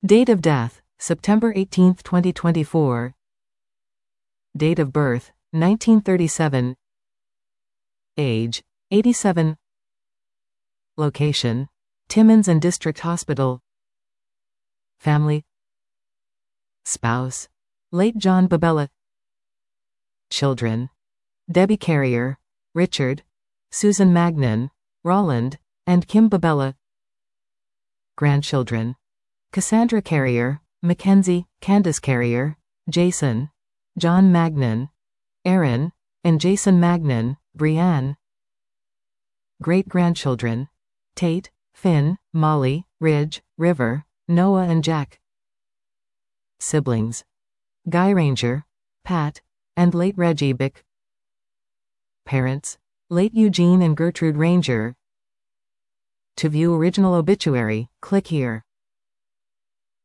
Date of death, September 18, 2024. Date of birth, 1937. Age, 87. Location, Timmins and District Hospital. Family. Spouse, late John Babella. Children, Debbie Carrier, Richard, Susan Magnan, Roland, and Kim Babella. Grandchildren, Cassandra Carrier, Mackenzie, Candace Carrier, Jason, John Magnan, Aaron, and Jason Magnan, Brianne. Great-grandchildren, Tate, Finn, Molly, Ridge, River, Noah and Jack. Siblings, Guy Ranger, Pat, and late Reggie Bick. Parents, late Eugene and Gertrude Ranger. To view original obituary, click here.